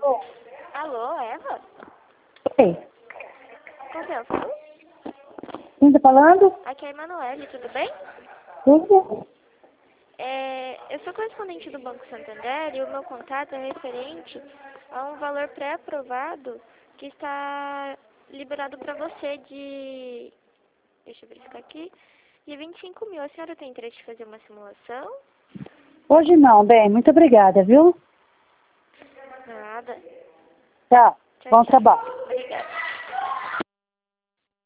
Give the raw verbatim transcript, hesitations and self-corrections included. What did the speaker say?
Alô, Eva? Oi. Com quem eu falo? Quem tá falando? Aqui é a Emanuele, tudo bem? Tudo? É, eu sou correspondente do Banco Santander e o meu contato é referente a um valor pré-aprovado que está liberado para você de... Deixa eu verificar aqui. De vinte e cinco mil. A senhora tem interesse de fazer uma simulação? Hoje não, bem. Muito obrigada, viu? Nada. Tchau. Tchau, Bom tchau. trabalho.